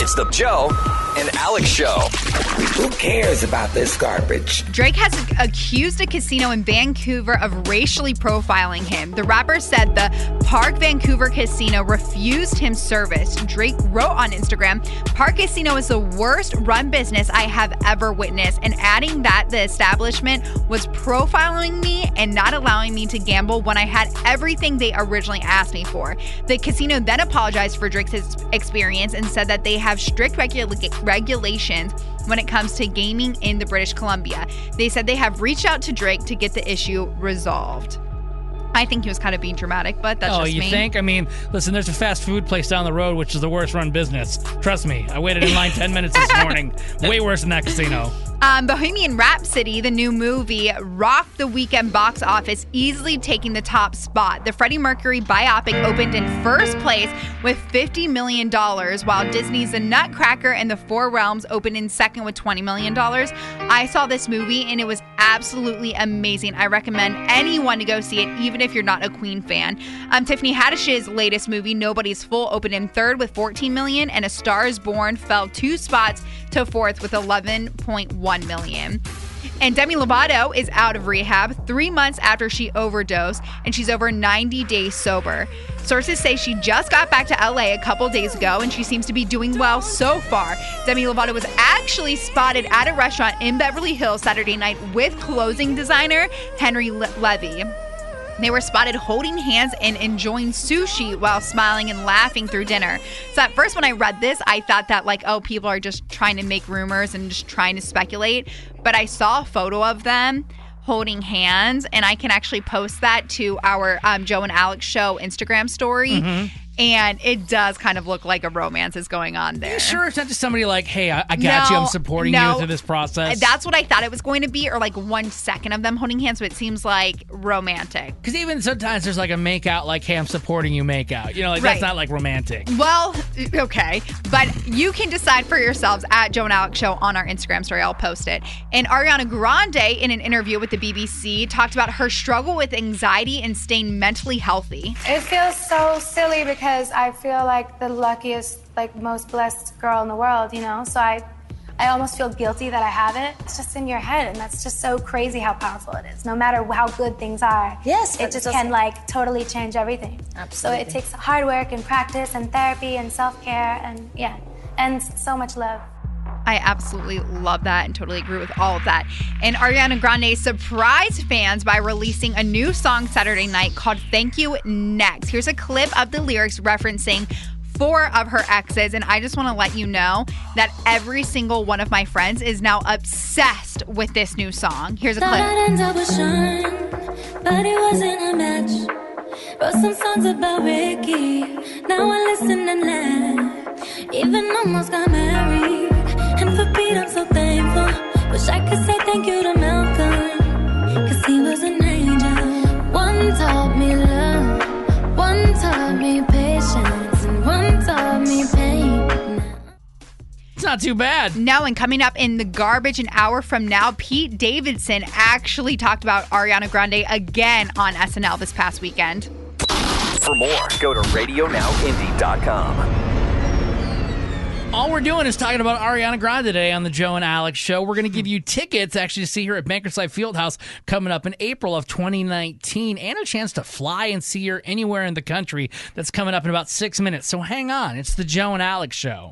It's the Joe and Alex Show. Who cares about this garbage? Drake has accused a casino in Vancouver of racially profiling him. The rapper said the Park Vancouver Casino refused him service. Drake wrote on Instagram, "Park Casino is the worst run business I have ever witnessed," and adding that the establishment was profiling me and not allowing me to gamble when I had everything they originally asked me for. The casino then apologized for Drake's experience and said that they have strict regulations when it comes to gaming in the British Columbia. They said they have reached out to Drake to get the issue resolved. I think he was kind of being dramatic, but that's just me. Oh, you think? I mean, listen, there's a fast food place down the road, which is the worst run business. Trust me. I waited in line 10 minutes this morning. Way worse than that casino. Bohemian Rhapsody, the new movie, rocked the weekend box office, easily taking the top spot. The Freddie Mercury biopic opened in first place with $50 million, while Disney's The Nutcracker and The Four Realms opened in second with $20 million. I saw this movie, and it was absolutely amazing. I recommend anyone to go see it, even if you're not a Queen fan. Tiffany Haddish's latest movie, Nobody's Fool, opened in third with $14 million, and A Star is Born fell 2 spots to fourth with $11.1 million. And Demi Lovato is out of rehab 3 months after she overdosed, and she's over 90 days sober. Sources say she just got back to LA a couple days ago, and she seems to be doing well so far. Demi Lovato was actually spotted at a restaurant in Beverly Hills Saturday night with clothing designer Henry Levy. They were spotted holding hands and enjoying sushi while smiling and laughing through dinner. So at first when I read this, I thought that people are just trying to make rumors and just trying to speculate. But I saw a photo of them holding hands, and I can actually post that to our Joe and Alex Show Instagram story. Mm-hmm. And it does kind of look like a romance is going on there. Are you sure it's not just somebody like, hey, I got you, I'm supporting you through this process? That's what I thought it was going to be, or 1 second of them holding hands, so it seems like romantic. Because even sometimes there's a make out, hey, I'm supporting you make out. Right. That's not romantic. Well, okay. But you can decide for yourselves at Joe and Alex Show on our Instagram story. I'll post it. And Ariana Grande, in an interview with the BBC, talked about her struggle with anxiety and staying mentally healthy. It feels so silly because I feel like the luckiest, most blessed girl in the world, So I almost feel guilty that I have it. It's just in your head, and that's just so crazy how powerful it is. No matter how good things are, yes, it just can totally change everything. Absolutely. So it takes hard work and practice and therapy and self-care and so much love. I absolutely love that and totally agree with all of that. And Ariana Grande surprised fans by releasing a new song Saturday night called Thank You Next. Here's a clip of the lyrics referencing 4 of her exes, and I just want to let you know that every single one of my friends is now obsessed with this new song. Here's a clip. But it wasn't a match. Wrote some songs about Ricky. Now I listen and laugh. Even almost got married. And for Pete, I'm so thankful. Wish I could say thank you to Malcolm, 'cause he was an angel. One taught me love, one taught me patience, and one taught me pain. It's not too bad. No, and coming up in the garbage an hour from now, Pete Davidson actually talked about Ariana Grande again on SNL this past weekend. For more, go to RadioNowIndy.com. All we're doing is talking about Ariana Grande today on the Joe and Alex Show. We're going to give you tickets actually to see her at Bankerside Fieldhouse coming up in April of 2019, and a chance to fly and see her anywhere in the country. That's coming up in about 6 minutes. So hang on. It's the Joe and Alex Show.